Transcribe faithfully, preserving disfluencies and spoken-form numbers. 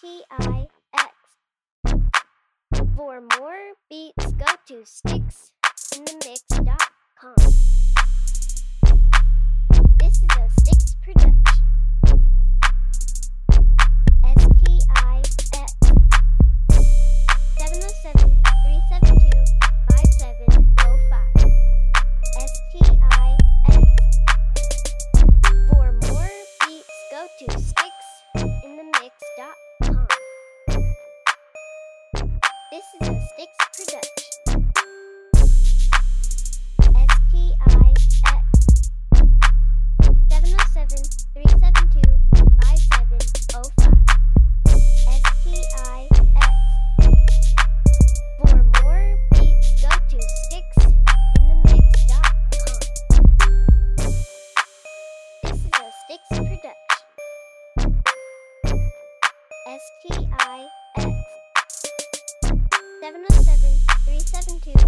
T I X. For more beats, go to sticks in the mix dot com. This is a Sticks production. S T I X seven oh seven, three seven two, five seven oh five. S T I X. For more beats, go to sticks in the mix dot com. This is a Sticks production. S T I X seven oh seven, three seven two, five seven oh five. S T I X. For more beats, go to sticks in the mix dot com. This is a Sticks production. S T I X seven oh seven, three seven two,